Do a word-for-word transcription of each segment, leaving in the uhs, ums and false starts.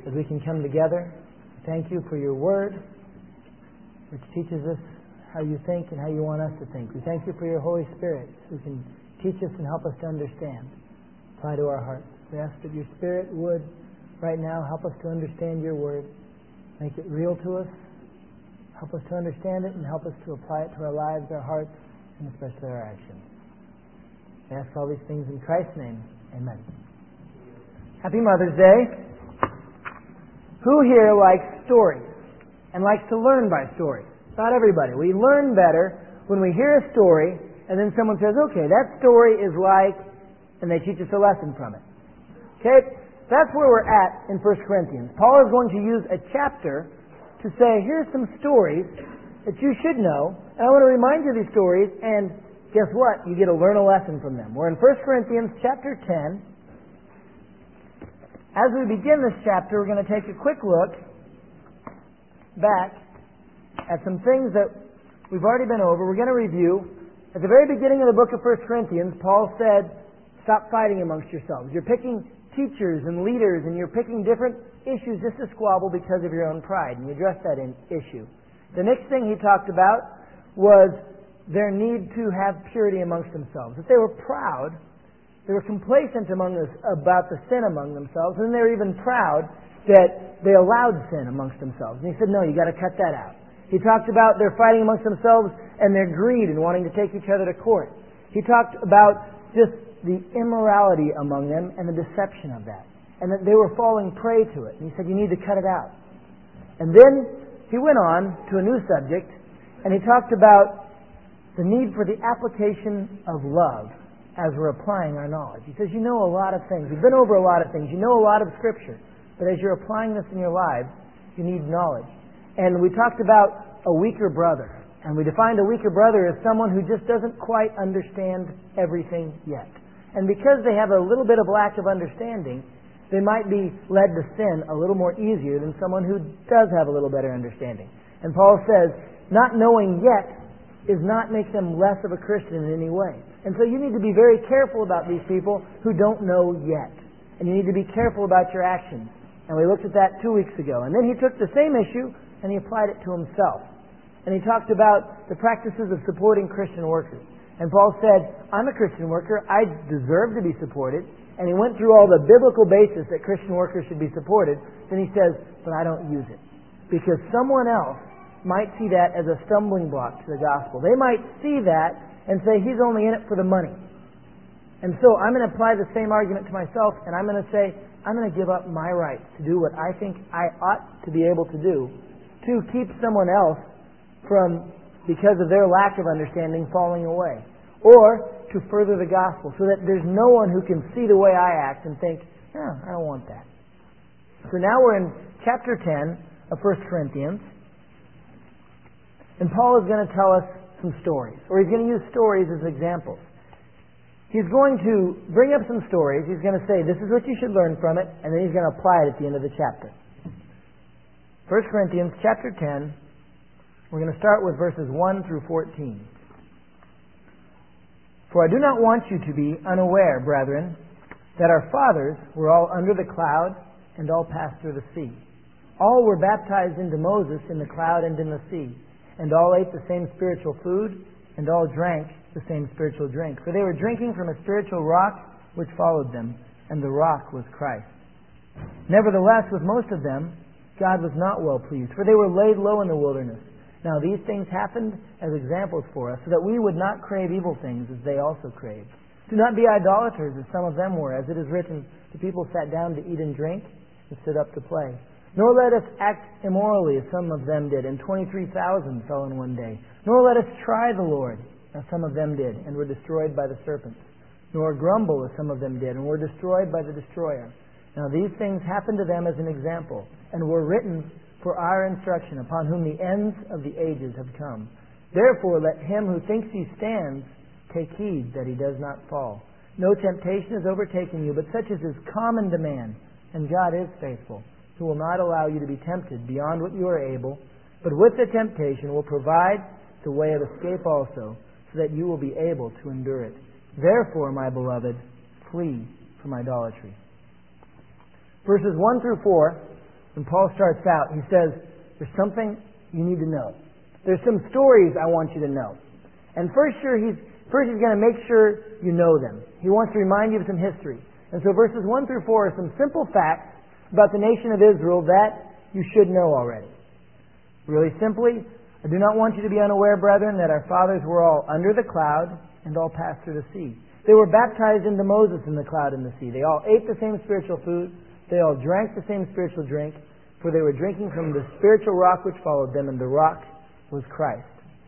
as we can come together. Thank you for your word, which teaches us how you think and how you want us to think. We thank you for your Holy Spirit, who can teach us and help us to understand, apply to our hearts. We ask that your Spirit would, right now, help us to understand your word, make it real to us, help us to understand it, and help us to apply it to our lives, our hearts, and especially our actions. I ask all these things in Christ's name. Amen. Happy Mother's Day. Who here likes stories and likes to learn by stories? Not everybody. We learn better when we hear a story and then someone says, okay, that story is like, and they teach us a lesson from it. Okay? That's where we're at in First Corinthians. Paul is going to use a chapter to say, here's some stories that you should know, and I want to remind you of these stories, and guess what? You get to learn a lesson from them. We're in First Corinthians chapter ten. As we begin this chapter, we're going to take a quick look back at some things that we've already been over. We're going to review. At the very beginning of the book of First Corinthians, Paul said, stop fighting amongst yourselves. You're picking teachers and leaders, and you're picking different issues just to squabble because of your own pride. And he addressed that in issue. The next thing he talked about was their need to have purity amongst themselves. That they were proud. They were complacent among us about the sin among themselves, and they were even proud that they allowed sin amongst themselves. And he said, no, you got to cut that out. He talked about their fighting amongst themselves and their greed and wanting to take each other to court. He talked about just the immorality among them and the deception of that, and that they were falling prey to it. And he said, you need to cut it out. And then he went on to a new subject, and he talked about the need for the application of love as we're applying our knowledge. He says, you know a lot of things. You've been over a lot of things. You know a lot of Scripture. But as you're applying this in your lives, you need knowledge. And we talked about a weaker brother. And we defined a weaker brother as someone who just doesn't quite understand everything yet. And because they have a little bit of lack of understanding, they might be led to sin a little more easier than someone who does have a little better understanding. And Paul says, not knowing yet is not make them less of a Christian in any way. And so you need to be very careful about these people who don't know yet. And you need to be careful about your actions. And we looked at that two weeks ago. And then he took the same issue and he applied it to himself. And he talked about the practices of supporting Christian workers. And Paul said, I'm a Christian worker. I deserve to be supported. And he went through all the biblical basis that Christian workers should be supported. Then he says, but I don't use it. Because someone else might see that as a stumbling block to the gospel. They might see that and say, he's only in it for the money. And so I'm going to apply the same argument to myself, and I'm going to say, I'm going to give up my right to do what I think I ought to be able to do to keep someone else from, because of their lack of understanding, falling away. Or to further the gospel, so that there's no one who can see the way I act and think, oh, I don't want that. So now we're in chapter ten of First Corinthians, and Paul is going to tell us some stories, or he's going to use stories as examples. He's going to bring up some stories. He's going to say, this is what you should learn from it, and then he's going to apply it at the end of the chapter. First Corinthians chapter ten, we're going to start with verses one through fourteen. For I do not want you to be unaware, brethren, that our fathers were all under the cloud and all passed through the sea. All were baptized into Moses in the cloud and in the sea, and all ate the same spiritual food, and all drank the same spiritual drink. For they were drinking from a spiritual rock which followed them, and the rock was Christ. Nevertheless, with most of them, God was not well pleased, for they were laid low in the wilderness. Now these things happened as examples for us, so that we would not crave evil things as they also craved. Do not be idolaters as some of them were, as it is written, the people sat down to eat and drink, and stood up to play. Nor let us act immorally as some of them did, and twenty-three thousand fell in one day. Nor let us try the Lord, as some of them did, and were destroyed by the serpents. Nor grumble as some of them did, and were destroyed by the destroyer. Now these things happened to them as an example, and were written for our instruction, upon whom the ends of the ages have come. Therefore let him who thinks he stands take heed that he does not fall. No temptation has overtaken you, but such as is common to man, and God is faithful, who will not allow you to be tempted beyond what you are able, but with the temptation will provide the way of escape also, so that you will be able to endure it. Therefore, my beloved, flee from idolatry. Verses one through four when Paul starts out, he says, there's something you need to know. There's some stories I want you to know. And first, sure, he's, first he's going to make sure you know them. He wants to remind you of some history. And so verses one through four are some simple facts about the nation of Israel that you should know already. Really simply, I do not want you to be unaware, brethren, that our fathers were all under the cloud and all passed through the sea. They were baptized into Moses in the cloud and the sea. They all ate the same spiritual food. They all drank the same spiritual drink, for they were drinking from the spiritual rock which followed them, and the rock was Christ.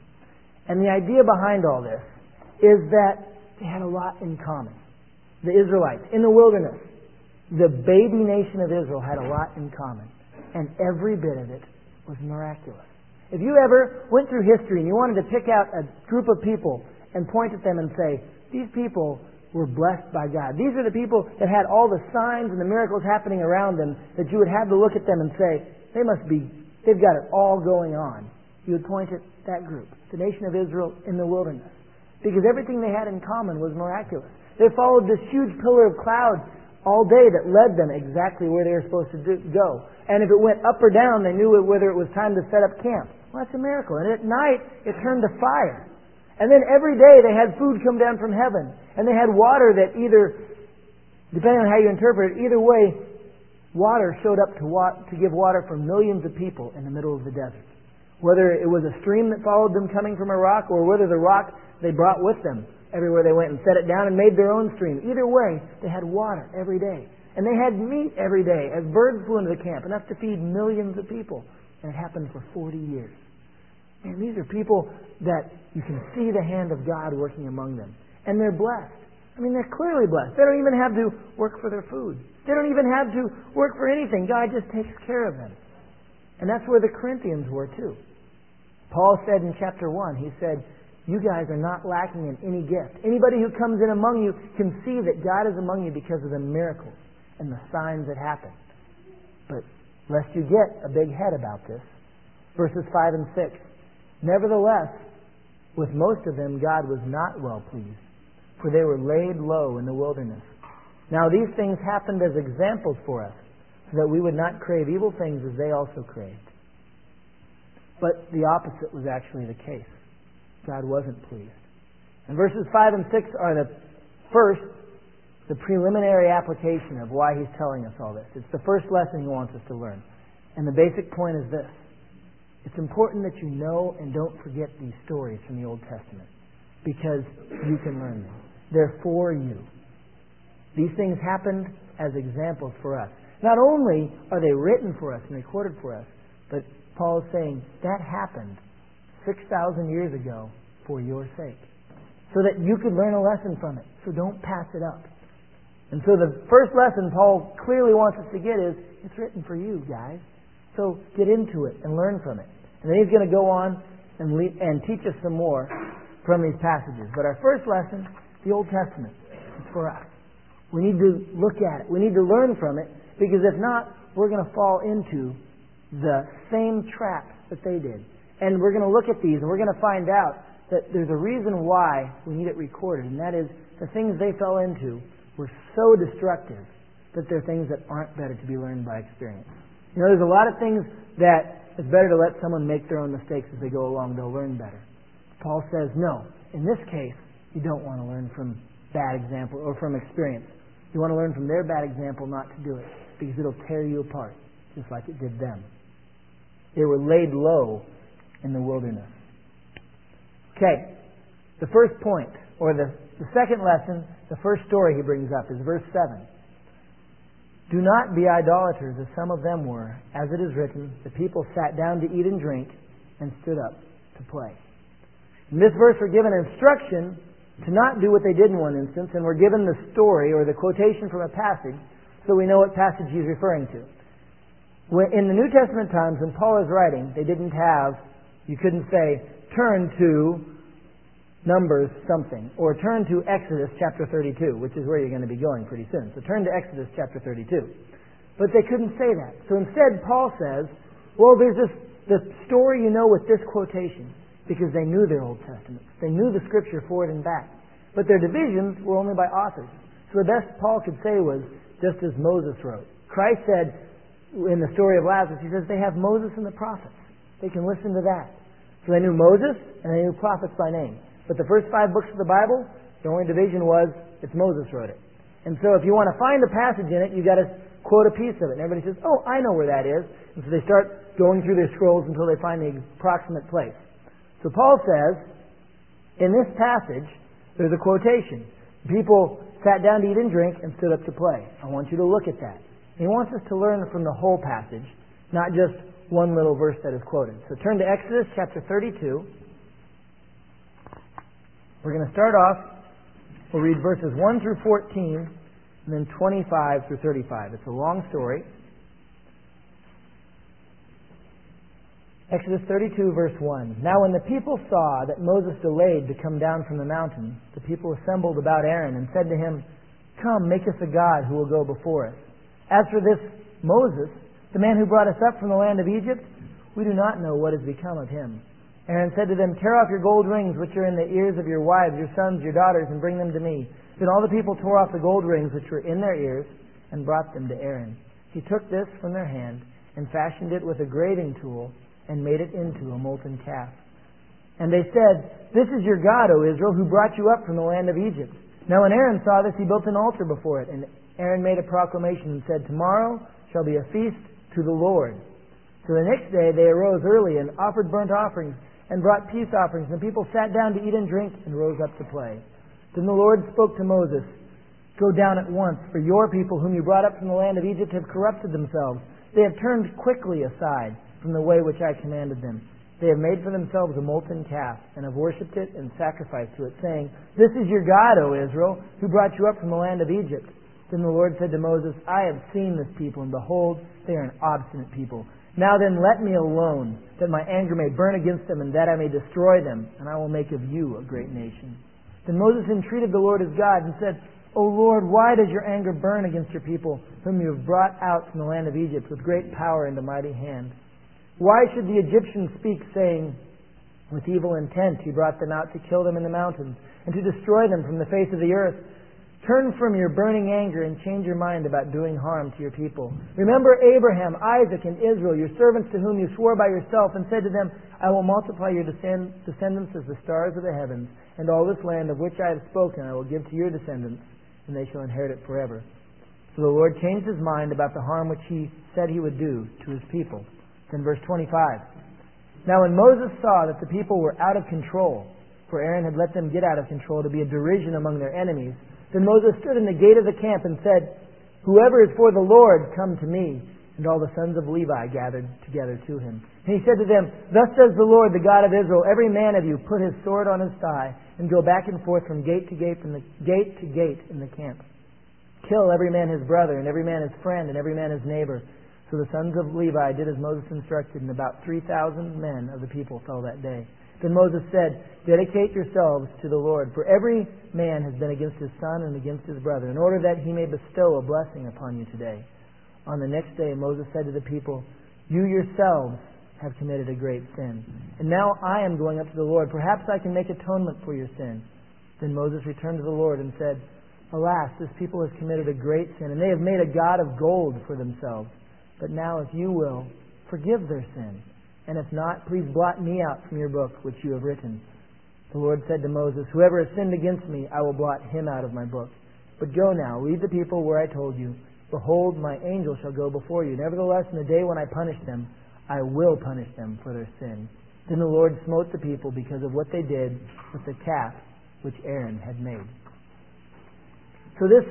And the idea behind all this is that they had a lot in common. The Israelites in the wilderness, the baby nation of Israel had a lot in common. And every bit of it was miraculous. If you ever went through history and you wanted to pick out a group of people and point at them and say, these people were blessed by God. These are the people that had all the signs and the miracles happening around them, that you would have to look at them and say, they must be, they've got it all going on. You would point at that group, the nation of Israel in the wilderness. Because everything they had in common was miraculous. They followed this huge pillar of cloud all day that led them exactly where they were supposed to do, go. And if it went up or down, they knew whether it was time to set up camp. Well, that's a miracle. And at night, it turned to fire. And then every day they had food come down from heaven. And they had water that either, depending on how you interpret it, either way, water showed up to, wa- to give water for millions of people in the middle of the desert. Whether it was a stream that followed them coming from a rock, or whether the rock they brought with them everywhere they went and set it down and made their own stream. Either way, they had water every day. And they had meat every day as birds flew into the camp, enough to feed millions of people. And it happened for forty years. And these are people that you can see the hand of God working among them. And they're blessed. I mean, they're clearly blessed. They don't even have to work for their food. They don't even have to work for anything. God just takes care of them. And that's where the Corinthians were too. Paul said in chapter one, he said, you guys are not lacking in any gift. Anybody who comes in among you can see that God is among you because of the miracles and the signs that happen. But lest you get a big head about this, verses five and six, nevertheless, with most of them God was not well pleased, for they were laid low in the wilderness. Now these things happened as examples for us, so that we would not crave evil things as they also craved. But the opposite was actually the case. God wasn't pleased. And verses five and six are the first, the preliminary application of why he's telling us all this. It's the first lesson he wants us to learn. And the basic point is this. It's important that you know and don't forget these stories from the Old Testament, because you can learn them. They're for you. These things happened as examples for us. Not only are they written for us and recorded for us, but Paul is saying that happened six thousand years ago for your sake, so that you could learn a lesson from it. So don't pass it up. And so the first lesson Paul clearly wants us to get is, it's written for you, guys. So get into it and learn from it. And then he's going to go on and, lead, and teach us some more from these passages. But our first lesson, the Old Testament, is for us. We need to look at it. We need to learn from it, because if not, we're going to fall into the same traps that they did. And we're going to look at these and we're going to find out that there's a reason why we need it recorded, and that is the things they fell into were so destructive that they're things that aren't better to be learned by experience. You know, there's a lot of things that it's better to let someone make their own mistakes as they go along. They'll learn better. Paul says, no, in this case, you don't want to learn from bad example or from experience. You want to learn from their bad example not to do it, because it'll tear you apart, just like it did them. They were laid low in the wilderness. Okay, the first point, or the, the second lesson, the first story he brings up is verse seven. Do not be idolaters, as some of them were. As it is written, the people sat down to eat and drink and stood up to play. In this verse we're given instruction to not do what they did in one instance, and we're given the story or the quotation from a passage so we know what passage he's referring to. When, in the New Testament times, when Paul is writing, they didn't have, you couldn't say, turn to Numbers something, or turn to Exodus chapter thirty-two, which is where you're going to be going pretty soon. So turn to Exodus chapter thirty-two. But they couldn't say that. So instead, Paul says, well, there's this the story you know with this quotation, because they knew their Old Testament. They knew the Scripture forward and back. But their divisions were only by authors. So the best Paul could say was, just as Moses wrote. Christ said, in the story of Lazarus, he says they have Moses and the prophets. They can listen to that. So they knew Moses and they knew prophets by name. But the first five books of the Bible, the only division was it's Moses wrote it. And so if you want to find a passage in it, you've got to quote a piece of it. And everybody says, oh, I know where that is. And so they start going through their scrolls until they find the approximate place. So Paul says, in this passage, there's a quotation. People sat down to eat and drink and stood up to play. I want you to look at that. And he wants us to learn from the whole passage, not just one little verse that is quoted. So turn to Exodus chapter thirty-two. We're going to start off, we'll read verses one through fourteen, and then twenty-five through thirty-five. It's a long story. Exodus thirty-two, verse one. Now when the people saw that Moses delayed to come down from the mountain, the people assembled about Aaron and said to him, Come, make us a god who will go before us. As for this Moses, the man who brought us up from the land of Egypt, we do not know what has become of him. Aaron said to them, Tear off your gold rings which are in the ears of your wives, your sons, your daughters, and bring them to me. Then all the people tore off the gold rings which were in their ears and brought them to Aaron. He took this from their hand and fashioned it with a graving tool and made it into a molten calf. And they said, This is your God, O Israel, who brought you up from the land of Egypt. Now when Aaron saw this, he built an altar before it, and Aaron made a proclamation and said, Tomorrow shall be a feast to the Lord. So the next day they arose early and offered burnt offerings and brought peace offerings, and the people sat down to eat and drink and rose up to play. Then the Lord spoke to Moses, Go down at once, for your people whom you brought up from the land of Egypt have corrupted themselves. They have turned quickly aside from the way which I commanded them. They have made for themselves a molten calf, and have worshipped it and sacrificed to it, saying, This is your God, O Israel, who brought you up from the land of Egypt. Then the Lord said to Moses, I have seen this people, and behold, they are an obstinate people. Now then, let me alone, that my anger may burn against them, and that I may destroy them, and I will make of you a great nation. Then Moses entreated the Lord his God, and said, O Lord, why does your anger burn against your people, whom you have brought out from the land of Egypt with great power and a mighty hand? Why should the Egyptians speak, saying, With evil intent he brought them out to kill them in the mountains, and to destroy them from the face of the earth? Turn from your burning anger and change your mind about doing harm to your people. Remember Abraham, Isaac, and Israel, your servants to whom you swore by yourself, and said to them, I will multiply your descend- descendants as the stars of the heavens, and all this land of which I have spoken I will give to your descendants, and they shall inherit it forever. So the Lord changed his mind about the harm which he said he would do to his people. Then verse twenty-five. Now when Moses saw that the people were out of control, for Aaron had let them get out of control to be a derision among their enemies, then Moses stood in the gate of the camp and said, Whoever is for the Lord, come to me. And all the sons of Levi gathered together to him. And he said to them, Thus says the Lord, the God of Israel, every man of you put his sword on his thigh, and go back and forth from gate to gate, from the gate to gate in the camp. Kill every man his brother, and every man his friend, and every man his neighbor. So the sons of Levi did as Moses instructed, and about three thousand men of the people fell that day. Then Moses said, Dedicate yourselves to the Lord, for every man has been against his son and against his brother, in order that he may bestow a blessing upon you today. On the next day Moses said to the people, You yourselves have committed a great sin, and now I am going up to the Lord. Perhaps I can make atonement for your sin. Then Moses returned to the Lord and said, Alas, this people has committed a great sin, and they have made a god of gold for themselves. But now, if you will, forgive their sin. And if not, please blot me out from your book which you have written. The Lord said to Moses, Whoever has sinned against me, I will blot him out of my book. But go now, lead the people where I told you. Behold, my angel shall go before you. Nevertheless, in the day when I punish them, I will punish them for their sin. Then the Lord smote the people because of what they did with the calf which Aaron had made. So this,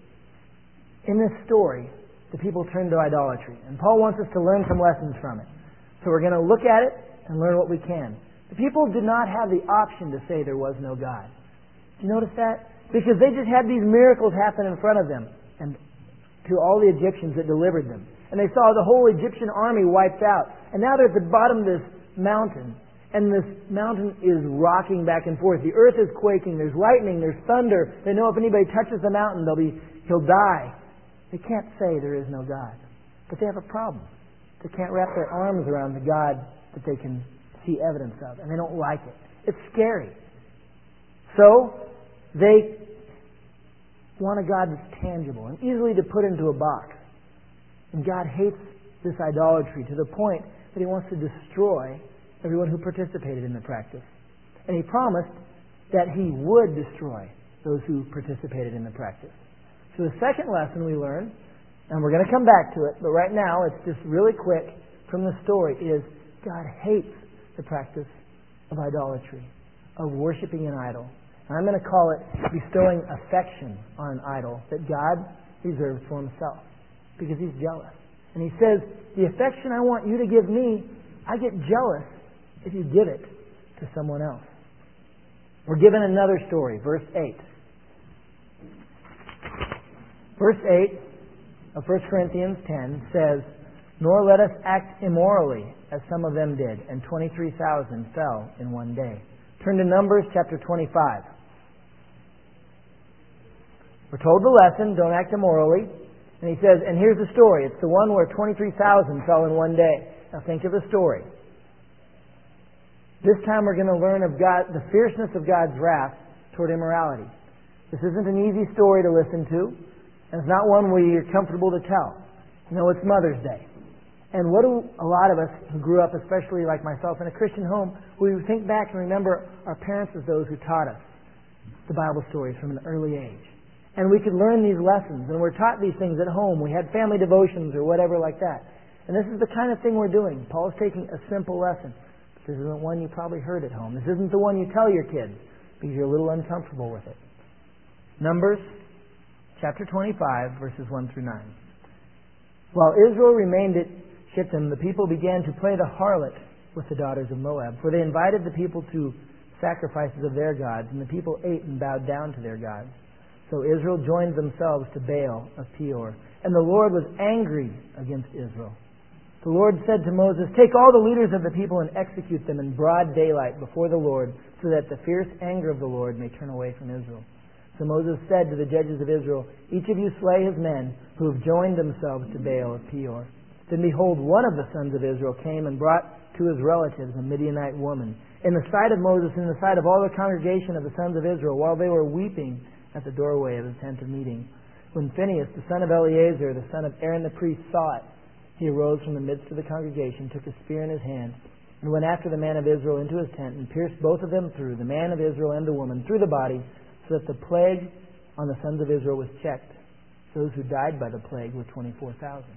in this story, the people turned to idolatry. And Paul wants us to learn some lessons from it. So we're going to look at it and learn what we can. The people did not have the option to say there was no God. Do you notice that? Because they just had these miracles happen in front of them, and to all the Egyptians that delivered them. And they saw the whole Egyptian army wiped out. And now they're at the bottom of this mountain, and this mountain is rocking back and forth. The earth is quaking. There's lightning. There's thunder. They know if anybody touches the mountain, they'll be he'll die. They can't say there is no God. But they have a problem. They can't wrap their arms around the God that they can see evidence of. And they don't like it. It's scary. So, they want a God that's tangible and easily to put into a box. And God hates this idolatry to the point that he wants to destroy everyone who participated in the practice. And he promised that he would destroy those who participated in the practice. So the second lesson we learn, and we're going to come back to it, but right now it's just really quick from the story, is God hates the practice of idolatry, of worshiping an idol. And I'm going to call it bestowing affection on an idol that God reserves for himself, because he's jealous. And he says, the affection I want you to give me, I get jealous if you give it to someone else. We're given another story, verse eight. Verse eight of First Corinthians ten says, "Nor let us act immorally, as some of them did, and twenty-three thousand fell in one day." Turn to Numbers chapter twenty-five. We're told the lesson, don't act immorally. And he says, and here's the story. It's the one where twenty-three thousand fell in one day. Now think of the story. This time we're going to learn of God, the fierceness of God's wrath toward immorality. This isn't an easy story to listen to, and it's not one where you're comfortable to tell. You know, it's Mother's Day. And what do a lot of us who grew up, especially like myself, in a Christian home, we think back and remember our parents as those who taught us the Bible stories from an early age. And we could learn these lessons, and we're taught these things at home. We had family devotions or whatever like that. And this is the kind of thing we're doing. Paul's taking a simple lesson. This isn't one you probably heard at home. This isn't the one you tell your kids because you're a little uncomfortable with it. Numbers chapter twenty-five, verses one through nine. While Israel remained at Shittim, the people began to play the harlot with the daughters of Moab, for they invited the people to sacrifices of their gods, and the people ate and bowed down to their gods. So Israel joined themselves to Baal of Peor, and the Lord was angry against Israel. The Lord said to Moses, "Take all the leaders of the people and execute them in broad daylight before the Lord, so that the fierce anger of the Lord may turn away from Israel." So Moses said to the judges of Israel, "Each of you slay his men who have joined themselves to Baal of Peor." Then behold, one of the sons of Israel came and brought to his relatives a Midianite woman, in the sight of Moses and in the sight of all the congregation of the sons of Israel, while they were weeping at the doorway of the tent of meeting. When Phinehas, the son of Eleazar, the son of Aaron the priest, saw it, he arose from the midst of the congregation, took a spear in his hand, and went after the man of Israel into his tent, and pierced both of them through, the man of Israel and the woman, through the body, so that the plague on the sons of Israel was checked. Those who died by the plague were twenty-four thousand.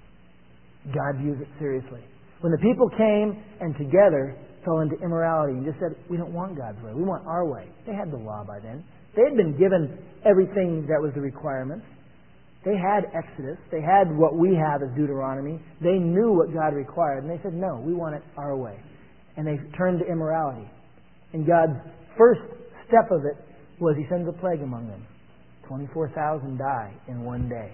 God views it seriously. When the people came and together fell into immorality and just said, "We don't want God's way, we want our way." They had the law by then. They had been given everything that was the requirements. They had Exodus. They had what we have as Deuteronomy. They knew what God required. And they said, "No, we want it our way." And they turned to immorality. And God's first step of it was He sends a plague among them. twenty-four thousand die in one day.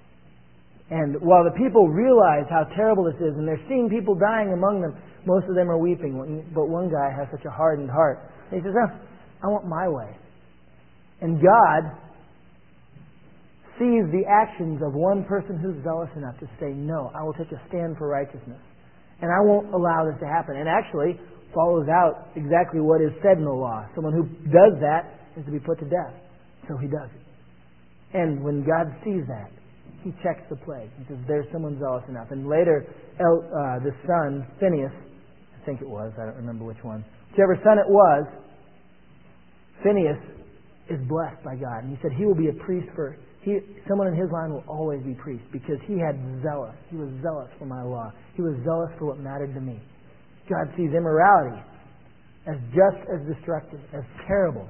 And while the people realize how terrible this is, and they're seeing people dying among them, most of them are weeping. But one guy has such a hardened heart. He says, oh, I want my way. And God sees the actions of one person who's zealous enough to say, no, I will take a stand for righteousness. And I won't allow this to happen. And actually follows out exactly what is said in the law. Someone who does that is to be put to death. So he does it. And when God sees that, He checks the plague. He says, there's someone zealous enough. And later, El, uh, the son, Phinehas, I think it was, I don't remember which one, whichever son it was, Phinehas is blessed by God. And he said he will be a priest for, he, someone in his line will always be priest, because he had zealous. He was zealous for my law. He was zealous for what mattered to me. God sees immorality as just as destructive, as terrible.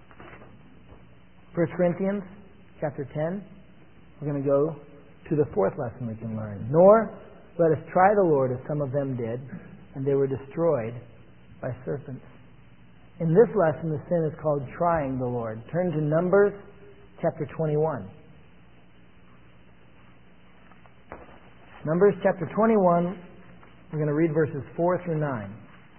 First Corinthians chapter ten. We're going to go to the fourth lesson we can learn. Nor let us try the Lord as some of them did, and they were destroyed by serpents. In this lesson, the sin is called trying the Lord. Turn to Numbers chapter twenty-one. Numbers chapter twenty-one, we're going to read verses four through nine.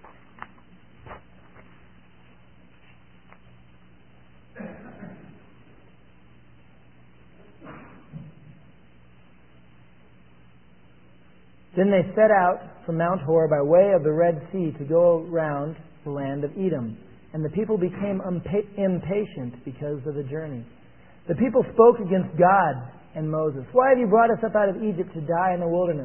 Then they set out from Mount Hor by way of the Red Sea to go around the land of Edom. And the people became impa- impatient because of the journey. The people spoke against God and Moses. Why have you brought us up out of Egypt to die in the wilderness?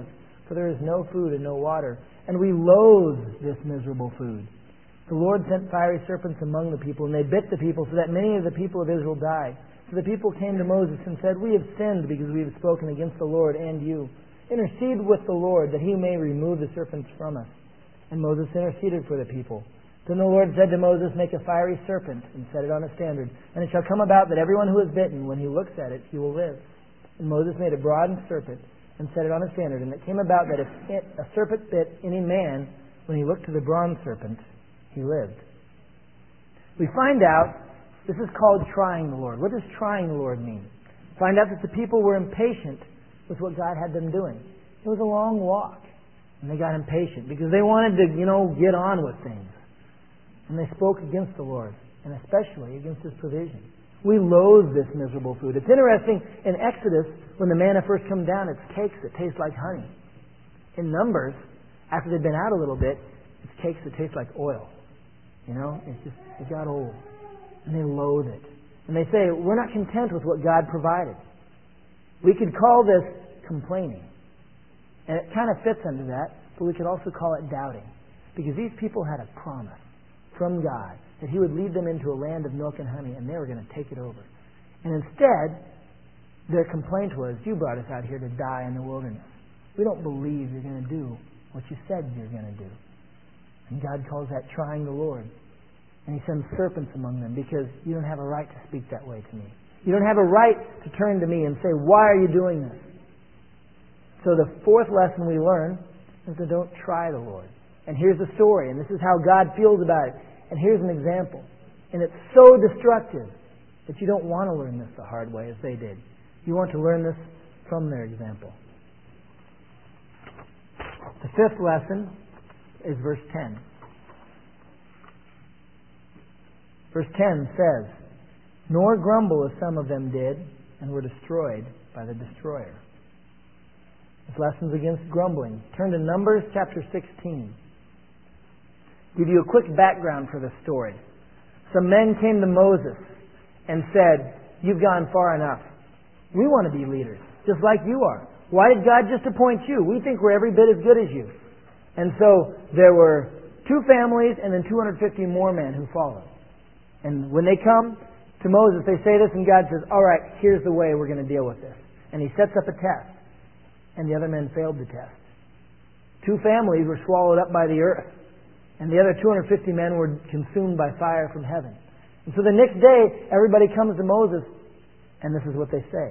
for there is no food and no water, and we loathe this miserable food. The Lord sent fiery serpents among the people, and they bit the people, so that many of the people of Israel died. So the people came to Moses and said, We have sinned because we have spoken against the Lord and you. Intercede with the Lord, that he may remove the serpents from us. And Moses interceded for the people. Then the Lord said to Moses, Make a fiery serpent, and set it on a standard. And it shall come about that everyone who is bitten, when he looks at it, he will live. And Moses made a bronze serpent, and set it on a standard. And it came about that if it, a serpent bit any man, when he looked to the bronze serpent, he lived. We find out this is called trying the Lord. What does trying the Lord mean? Find out that the people were impatient with what God had them doing. It was a long walk, and they got impatient because they wanted to, you know, get on with things. And they spoke against the Lord, and especially against His provision. We loathe this miserable food. It's interesting, in Exodus, when the manna first comes down, it's cakes that taste like honey. In Numbers, after they've been out a little bit, it's cakes that taste like oil. You know, it's just, it got old. And they loathe it. And they say, we're not content with what God provided. We could call this complaining. And it kind of fits under that, but we could also call it doubting. Because these people had a promise from God that He would lead them into a land of milk and honey, and they were going to take it over. And instead, their complaint was, you brought us out here to die in the wilderness. We don't believe you're going to do what you said you're going to do. And God calls that trying the Lord. And He sends serpents among them because you don't have a right to speak that way to me. You don't have a right to turn to me and say, why are you doing this? So the fourth lesson we learn is to don't try the Lord. And here's the story, and this is how God feels about it. And here's an example. And it's so destructive that you don't want to learn this the hard way as they did. You want to learn this from their example. The fifth lesson is verse ten. Verse ten says, Nor grumble as some of them did, and were destroyed by the destroyer. This lesson's against grumbling. Turn to Numbers chapter sixteen. Give you a quick background for the story. Some men came to Moses and said, You've gone far enough. We want to be leaders, just like you are. Why did God just appoint you? We think we're every bit as good as you. And so there were two families and then two hundred fifty more men who followed. And when they come to Moses, they say this, and God says, all right, here's the way we're going to deal with this. And He sets up a test. And the other men failed the test. Two families were swallowed up by the earth. And the other two hundred fifty men were consumed by fire from heaven. And so the next day, everybody comes to Moses, and this is what they say.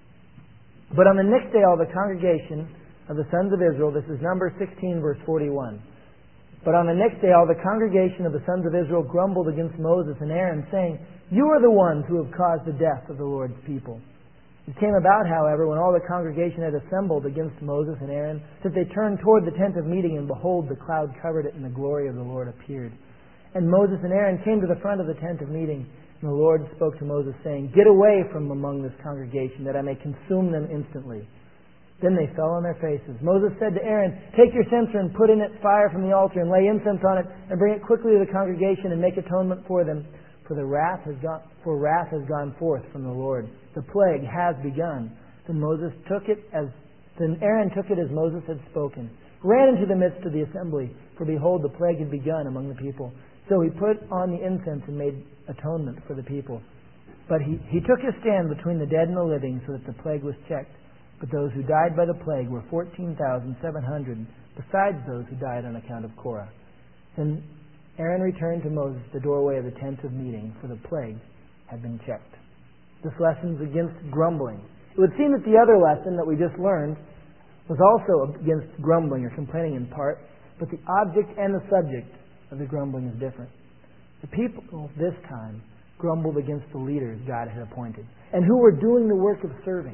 But on the next day, all the congregation of the sons of Israel, this is Numbers sixteen, verse forty-one. But on the next day, all the congregation of the sons of Israel grumbled against Moses and Aaron, saying, You are the ones who have caused the death of the Lord's people. It came about, however, when all the congregation had assembled against Moses and Aaron, that they turned toward the tent of meeting, and behold, the cloud covered it, and the glory of the Lord appeared. And Moses and Aaron came to the front of the tent of meeting, and the Lord spoke to Moses, saying, Get away from among this congregation, that I may consume them instantly. Then they fell on their faces. Moses said to Aaron, Take your censer and put in it fire from the altar, and lay incense on it, and bring it quickly to the congregation, and make atonement for them. For the wrath has gone, for wrath has gone forth from the Lord. The plague has begun. Then Moses took it as then Aaron took it as Moses had spoken, ran into the midst of the assembly, for behold, the plague had begun among the people. So he put on the incense and made atonement for the people. But he, he took his stand between the dead and the living, so that the plague was checked. But those who died by the plague were fourteen thousand seven hundred, besides those who died on account of Korah. Then Aaron returned to Moses the doorway of the tent of meeting, for the plague had been checked. This lesson's against grumbling. It would seem that the other lesson that we just learned was also against grumbling or complaining in part, but the object and the subject of the grumbling is different. The people this time grumbled against the leaders God had appointed, and who were doing the work of serving.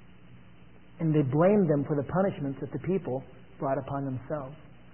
And they blamed them for the punishments that the people brought upon themselves.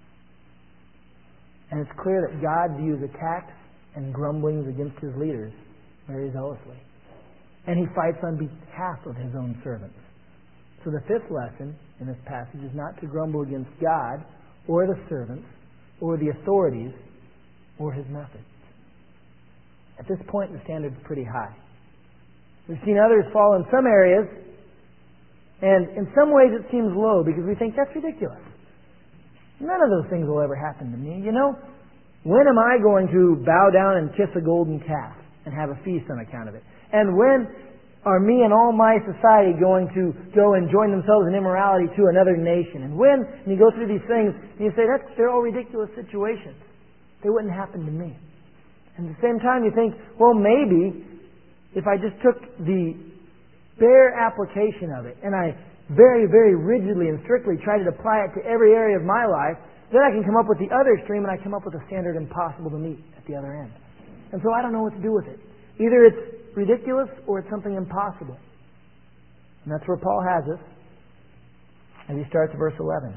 And it's clear that God views attacks and grumblings against His leaders very zealously. And He fights on behalf of His own servants. So the fifth lesson in this passage is not to grumble against God or the servants or the authorities or His methods. At this point, the standard is pretty high. We've seen others fall in some areas, And in some ways it seems low because we think that's ridiculous. None of those things will ever happen to me. You know, when am I going to bow down and kiss a golden calf and have a feast on account of it? And when are me and all my society going to go and join themselves in immorality to another nation? And when, and you go through these things, and you say, that's, they're all ridiculous situations. They wouldn't happen to me. And at the same time, you think, well, maybe if I just took the bare application of it, and I very, very rigidly and strictly tried to apply it to every area of my life, then I can come up with the other extreme, and I come up with a standard impossible to meet at the other end. And so I don't know what to do with it. Either it's ridiculous or it's something impossible. And that's where Paul has us as he starts verse eleven.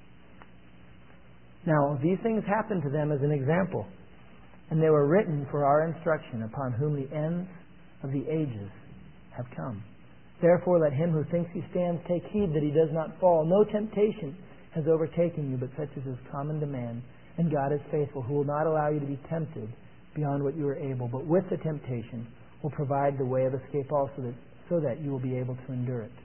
Now, these things happened to them as an example, and they were written for our instruction, upon whom the ends of the ages have come. Therefore, let him who thinks he stands take heed that he does not fall. No temptation has overtaken you, but such as is common to man. And God is faithful, who will not allow you to be tempted beyond what you are able, but with the temptation will provide the way of escape also, that, so that you will be able to endure it.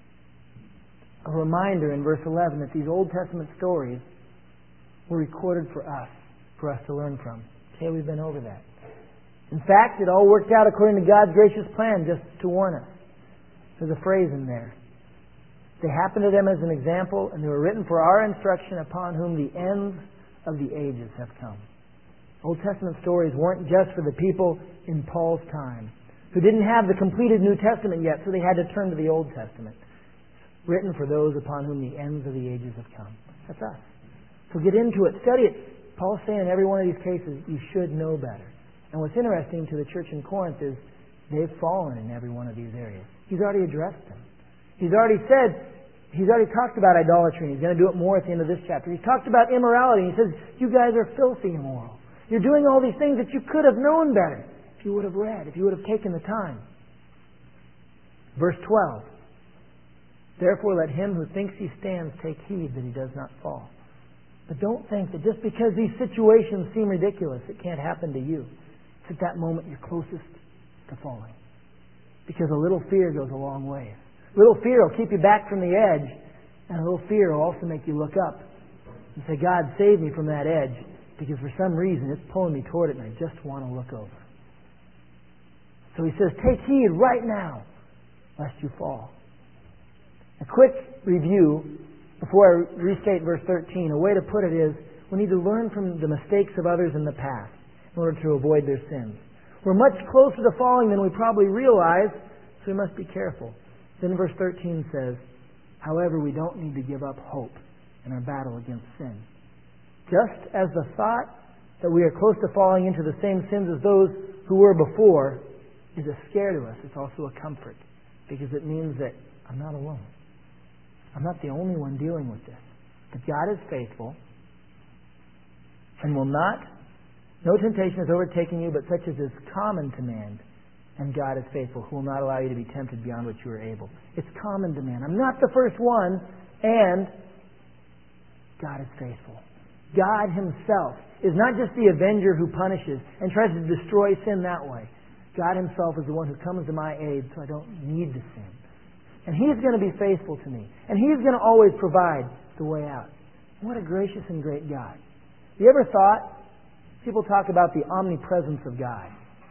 A reminder in verse eleven that these Old Testament stories were recorded for us, for us to learn from. Okay, we've been over that. In fact, it all worked out according to God's gracious plan, just to warn us. There's a phrase in there. They happened to them as an example, and they were written for our instruction, upon whom the ends of the ages have come. Old Testament stories weren't just for the people in Paul's time, who didn't have the completed New Testament yet, so they had to turn to the Old Testament. Written for those upon whom the ends of the ages have come. That's us. So get into it, study it. Paul's saying in every one of these cases, you should know better. And what's interesting to the church in Corinth is they've fallen in every one of these areas. He's already addressed them. He's already said, he's already talked about idolatry, and he's going to do it more at the end of this chapter. He's talked about immorality, and he says, you guys are filthy immoral. You're doing all these things that you could have known better if you would have read, if you would have taken the time. Verse twelve. Therefore let him who thinks he stands take heed that he does not fall. But don't think that just because these situations seem ridiculous, it can't happen to you. It's at that moment you're closest to falling. Because a little fear goes a long way. A little fear will keep you back from the edge, and a little fear will also make you look up and say, God, save me from that edge, because for some reason it's pulling me toward it and I just want to look over. So he says, take heed right now, lest you fall. A quick review before I restate verse thirteen. A way to put it is, we need to learn from the mistakes of others in the past in order to avoid their sins. We're much closer to falling than we probably realize, so we must be careful. Then verse thirteen says, however, we don't need to give up hope in our battle against sin. Just as the thought that we are close to falling into the same sins as those who were before is a scare to us, it's also a comfort, because it means that I'm not alone. I'm not the only one dealing with this. But God is faithful and will not, no temptation has overtaken you, but such as is common to man. And God is faithful, who will not allow you to be tempted beyond what you are able. It's common to man. I'm not the first one, and God is faithful. God Himself is not just the avenger who punishes and tries to destroy sin that way. God Himself is the one who comes to my aid, so I don't need to sin. And He's going to be faithful to me. And He's going to always provide the way out. What a gracious and great God. You ever thought, people talk about the omnipresence of God.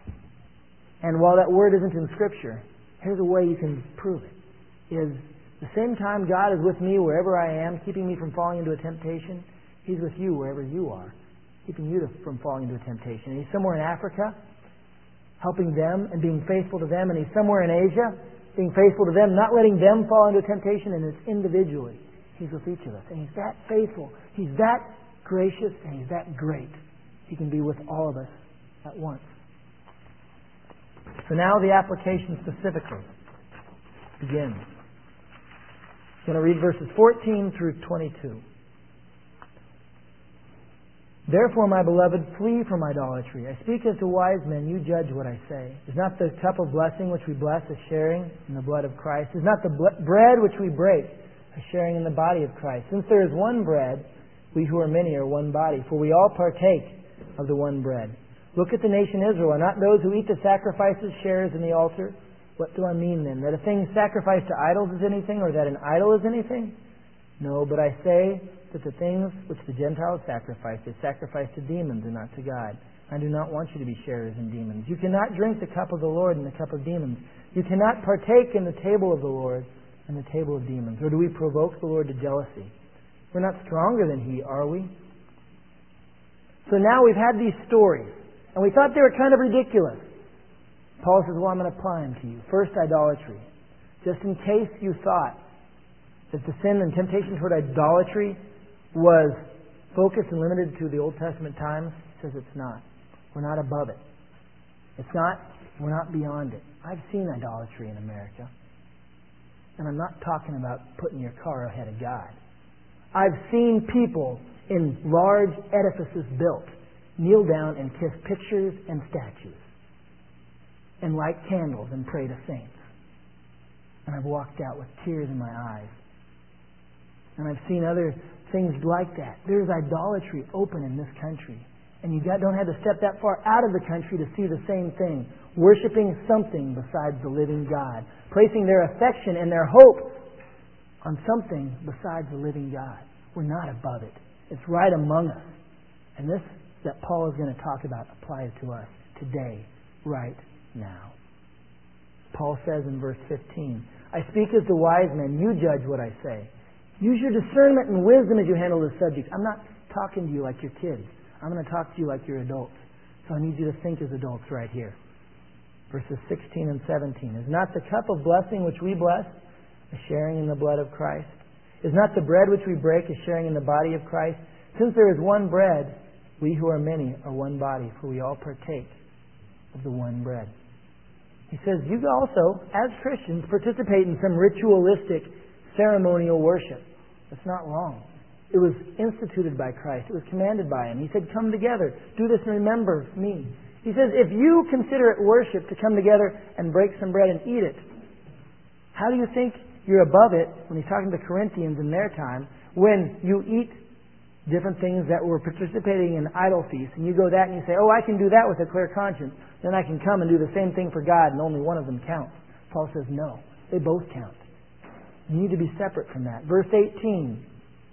And while that word isn't in Scripture, here's a way you can prove it. Is the same time God is with me wherever I am, keeping me from falling into a temptation, He's with you wherever you are, keeping you from falling into a temptation. And He's somewhere in Africa, helping them and being faithful to them. And He's somewhere in Asia, being faithful to them, not letting them fall into a temptation. And it's individually. He's with each of us. And He's that faithful. He's that gracious. And He's that great. He can be with all of us at once. So now the application specifically begins. I'm going to read verses fourteen through twenty-two. Therefore, my beloved, flee from idolatry. I speak as to wise men, you judge what I say. Is not the cup of blessing which we bless a sharing in the blood of Christ? Is not the bread which we break a sharing in the body of Christ? Since there is one bread, we who are many are one body, for we all partake of the one bread. Look at the nation Israel. Are not those who eat the sacrifices sharers in the altar? What do I mean then? That a thing sacrificed to idols is anything, or that an idol is anything? No, but I say that the things which the Gentiles sacrifice, they sacrifice to demons and not to God. I do not want you to be sharers in demons. You cannot drink the cup of the Lord and the cup of demons. You cannot partake in the table of the Lord and the table of demons. Or do we provoke the Lord to jealousy? We're not stronger than He, are we? So now we've had these stories, and we thought they were kind of ridiculous. Paul says, well, I'm going to apply them to you. First, idolatry. Just in case you thought that the sin and temptation toward idolatry was focused and limited to the Old Testament times, he says it's not. We're not above it. It's not, we're not beyond it. I've seen idolatry in America. And I'm not talking about putting your car ahead of God. I've seen people in large edifices built kneel down and kiss pictures and statues and light candles and pray to saints. And I've walked out with tears in my eyes. And I've seen other things like that. There's idolatry open in this country. And you don't have to step that far out of the country to see the same thing. Worshipping something besides the living God. Placing their affection and their hope on something besides the living God. We're not above it. It's right among us. And this that Paul is going to talk about applies to us today, right now. Paul says in verse fifteen, I speak as the wise men, you judge what I say. Use your discernment and wisdom as you handle this subject. I'm not talking to you like your kids. I'm going to talk to you like you're adults. So I need you to think as adults right here. Verses sixteen and seventeen. Is not the cup of blessing which we bless a sharing in the blood of Christ? Is not the bread which we break a sharing in the body of Christ? Since there is one bread, we who are many are one body, for we all partake of the one bread. He says, you also, as Christians, participate in some ritualistic ceremonial worship. That's not wrong. It was instituted by Christ. It was commanded by Him. He said, come together. Do this and remember me. He says, if you consider it worship to come together and break some bread and eat it, how do you think you're above it, when he's talking to the Corinthians in their time, when you eat different things that were participating in idol feasts, and you go that and you say, oh, I can do that with a clear conscience, then I can come and do the same thing for God, and only one of them counts. Paul says, no, they both count. You need to be separate from that. Verse eighteen.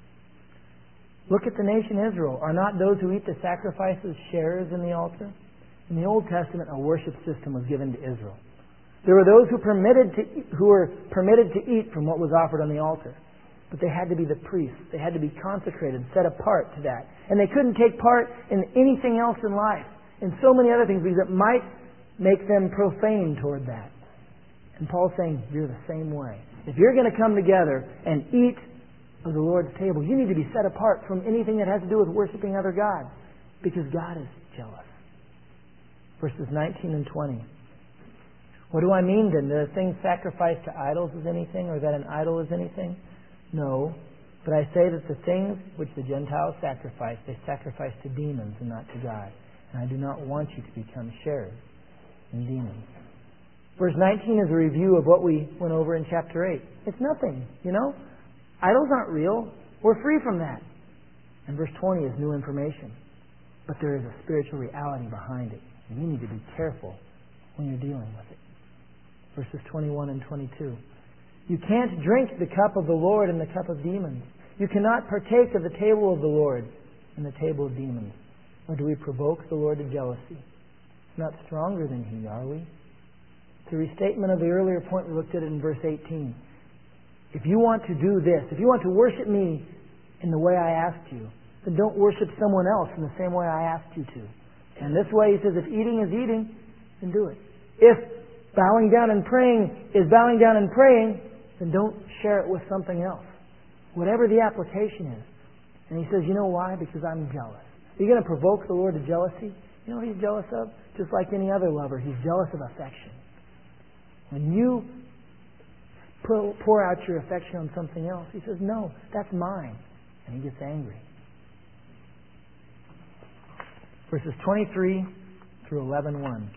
Look at the nation Israel. Are not those who eat the sacrifices sharers in the altar? In the Old Testament, a worship system was given to Israel. There were those who permitted to eat, who were permitted to eat from what was offered on the altar. But they had to be the priests. They had to be consecrated, set apart to that. And they couldn't take part in anything else in life, in so many other things, because it might make them profane toward that. And Paul's saying, you're the same way. If you're going to come together and eat of the Lord's table, you need to be set apart from anything that has to do with worshiping other gods, because God is jealous. Verses nineteen and twenty. What do I mean then? That a thing sacrificed to idols is anything, or that an idol is anything? No, but I say that the things which the Gentiles sacrifice, they sacrifice to demons and not to God. And I do not want you to become sharers in demons. Verse nineteen is a review of what we went over in chapter eight. It's nothing, you know? Idols aren't real. We're free from that. And verse twenty is new information. But there is a spiritual reality behind it. And you need to be careful when you're dealing with it. Verses twenty-one and twenty-two. You can't drink the cup of the Lord and the cup of demons. You cannot partake of the table of the Lord and the table of demons. Or do we provoke the Lord to jealousy? Not stronger than He, are we? It's a restatement of the earlier point we looked at in verse eighteen. If you want to do this, if you want to worship me in the way I asked you, then don't worship someone else in the same way I asked you to. And this way, he says, if eating is eating, then do it. If bowing down and praying is bowing down and praying, then don't share it with something else. Whatever the application is. And he says, you know why? Because I'm jealous. Are you going to provoke the Lord to jealousy? You know what He's jealous of? Just like any other lover, He's jealous of affection. When you pour out your affection on something else, He says, no, that's mine. And He gets angry. Verses twenty-three through eleven one.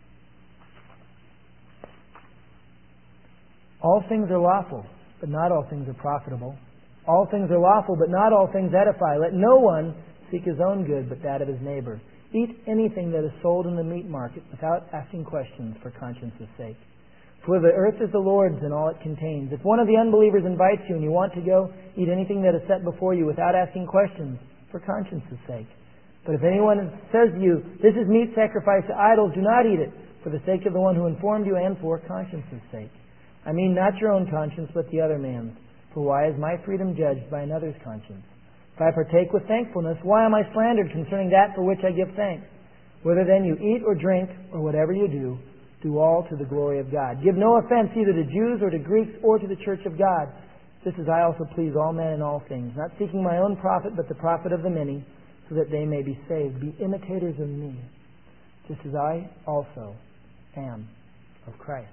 All things are lawful, but not all things are profitable. All things are lawful, but not all things edify. Let no one seek his own good, but that of his neighbor. Eat anything that is sold in the meat market without asking questions for conscience's sake. For the earth is the Lord's and all it contains. If one of the unbelievers invites you and you want to go, eat anything that is set before you without asking questions, for conscience's sake. But if anyone says to you, this is meat sacrificed to idols, do not eat it, for the sake of the one who informed you and for conscience's sake. I mean not your own conscience, but the other man's. For why is my freedom judged by another's conscience? If I partake with thankfulness, why am I slandered concerning that for which I give thanks? Whether then you eat or drink, or whatever you do, do all to the glory of God. Give no offense either to Jews or to Greeks or to the church of God, just as I also please all men in all things, not seeking my own profit, but the profit of the many, so that they may be saved. Be imitators of me, just as I also am of Christ.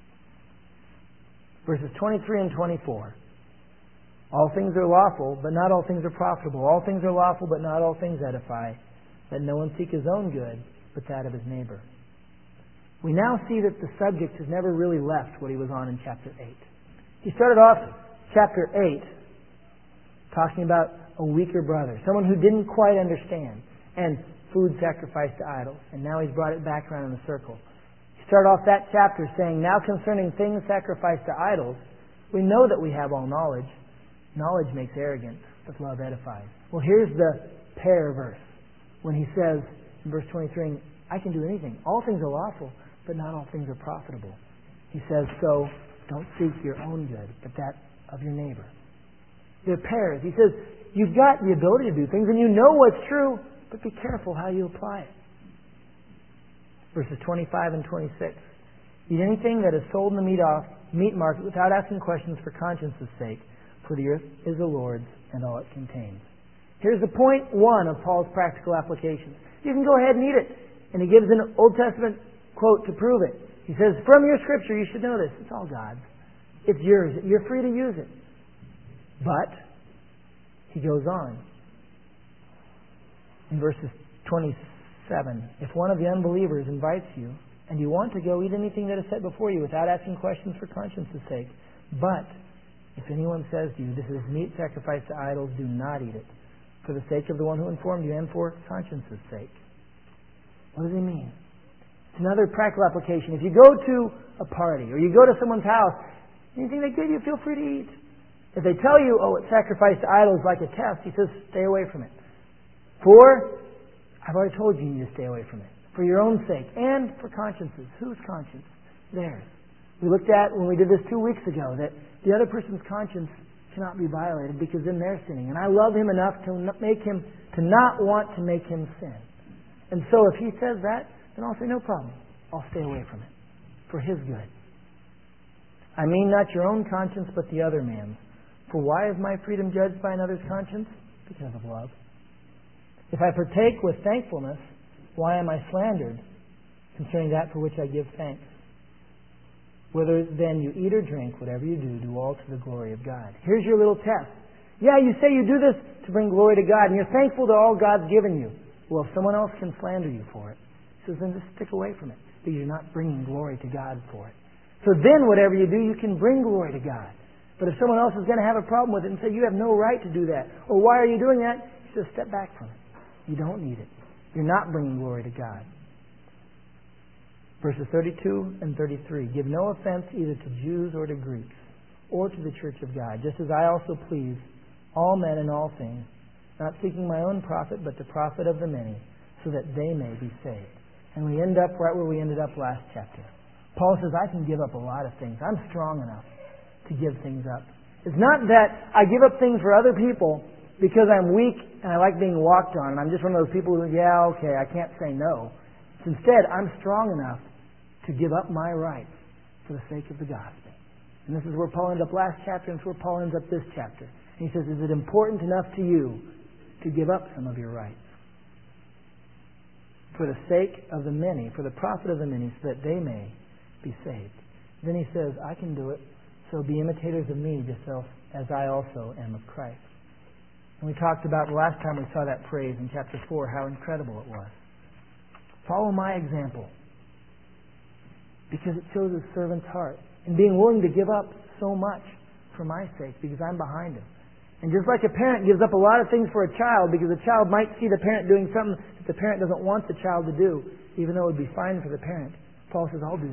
Verses twenty-three and twenty-four. All things are lawful, but not all things are profitable. All things are lawful, but not all things edify. Let no one seek his own good, but that of his neighbor. We now see that the subject has never really left what he was on in chapter eight. He started off chapter eight talking about a weaker brother, someone who didn't quite understand, and food sacrificed to idols. And now he's brought it back around in a circle. He started off that chapter saying, now concerning things sacrificed to idols, we know that we have all knowledge. Knowledge makes arrogant, but love edifies. Well, here's the pair verse when he says in verse twenty-three, I can do anything. All things are lawful, but not all things are profitable. He says, so don't seek your own good, but that of your neighbor. They're pairs. He says, you've got the ability to do things, and you know what's true, but be careful how you apply it. Verses twenty-five and twenty-six. Eat anything that is sold in the meat, off, meat market without asking questions for conscience's sake, for the earth is the Lord's and all it contains. Here's the point one of Paul's practical application. You can go ahead and eat it. And he gives an Old Testament quote to prove it. He says, from your scripture, you should know this. It's all God's. It's yours. You're free to use it. But, he goes on. In verses twenty-seven, if one of the unbelievers invites you, and you want to go, eat anything that is set before you without asking questions for conscience's sake. But, if anyone says to you, this is meat sacrificed to idols, do not eat it, for the sake of the one who informed you and for conscience's sake. What does he mean? It's another practical application. If you go to a party or you go to someone's house, anything they give you, feel free to eat. If they tell you, oh, it's sacrificed to idols like a test, he says, stay away from it. For, I've already told you you need to stay away from it. For your own sake and for consciences. Whose conscience? Theirs. We looked at when we did this two weeks ago that the other person's conscience cannot be violated because then they're sinning. And I love him enough to make him, to not want to make him sin. And so if he says that, then I'll say, no problem. I'll stay away from it. For his good. I mean not your own conscience, but the other man's. For why is my freedom judged by another's conscience? Because of love. If I partake with thankfulness, why am I slandered concerning that for which I give thanks? Whether then you eat or drink, whatever you do, do all to the glory of God. Here's your little test. Yeah, you say you do this to bring glory to God, and you're thankful to all God's given you. Well, if someone else can slander you for it, he says, then just stick away from it, because you're not bringing glory to God for it. So then whatever you do, you can bring glory to God. But if someone else is going to have a problem with it and say, you have no right to do that, or why are you doing that? He says, step back from it. You don't need it. You're not bringing glory to God. Verses thirty-two and thirty-three. Give no offense either to Jews or to Greeks, or to the church of God, just as I also please all men in all things, not seeking my own profit, but the profit of the many, so that they may be saved. And we end up right where we ended up last chapter. Paul says, I can give up a lot of things. I'm strong enough to give things up. It's not that I give up things for other people because I'm weak and I like being walked on, and I'm just one of those people who, yeah, okay, I can't say no. It's instead, I'm strong enough to give up my rights for the sake of the gospel. And this is where Paul ended up last chapter, and it's where Paul ends up this chapter. And he says, is it important enough to you to give up some of your rights for the sake of the many, for the profit of the many, so that they may be saved? Then he says, I can do it, so be imitators of me, just as I also am of Christ. And we talked about the last time we saw that phrase in chapter four, how incredible it was. Follow my example, because it shows his servant's heart, and being willing to give up so much for my sake, because I'm behind him. And just like a parent gives up a lot of things for a child, because the child might see the parent doing something that the parent doesn't want the child to do, even though it would be fine for the parent. Paul says, I'll do that.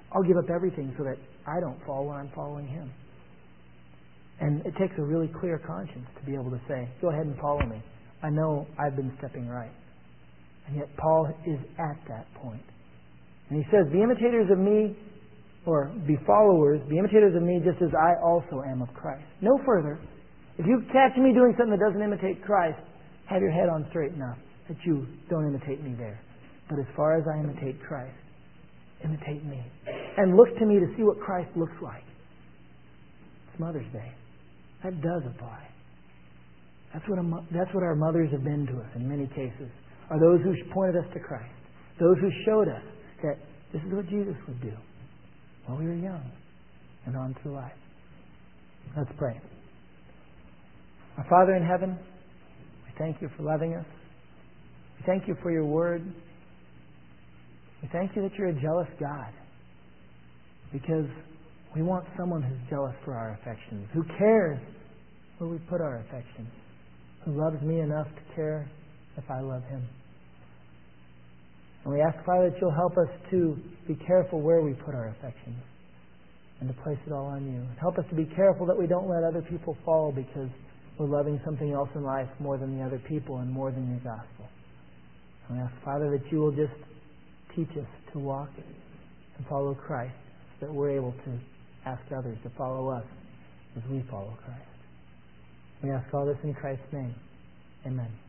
I'll give up everything so that I don't fall when I'm following Him. And it takes a really clear conscience to be able to say, go ahead and follow me. I know I've been stepping right. And yet Paul is at that point. And he says, be imitators of me, or be followers, be imitators of me just as I also am of Christ. No further. If you catch me doing something that doesn't imitate Christ, have your head on straight enough that you don't imitate me there. But as far as I imitate Christ, imitate me. And look to me to see what Christ looks like. It's Mother's Day. That does apply. That's what, a, that's what our mothers have been to us in many cases, are those who pointed us to Christ. Those who showed us that this is what Jesus would do while we were young and on through life. Let's pray. Our Father in heaven, we thank You for loving us. We thank You for Your word. We thank You that You're a jealous God, because we want someone who's jealous for our affections, who cares where we put our affections, who loves me enough to care if I love Him. And we ask, Father, that You'll help us to be careful where we put our affections and to place it all on You. And help us to be careful that we don't let other people fall because we're loving something else in life more than the other people and more than Your gospel. And we ask, Father, that You will just teach us to walk and follow Christ, so that we're able to ask others to follow us as we follow Christ. We ask all this in Christ's name. Amen.